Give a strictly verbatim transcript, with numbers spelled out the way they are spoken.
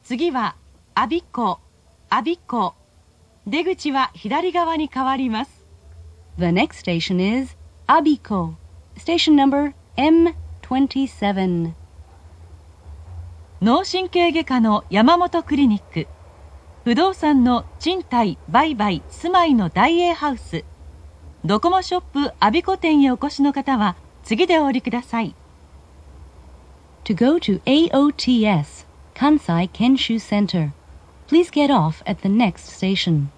次は我孫子、我孫子。出口は左側に変わります。 The next station is Abiko. Station numberエムにじゅうなな. 脳神経外科の山本クリニック。不動産の賃貸、売買、住まいの大英ハウス。ドコモショップ我孫子店へお越しの方は次でお降りください。 To go to エーオーティーエス, Kansai Kenshu Center, please get off at the next station.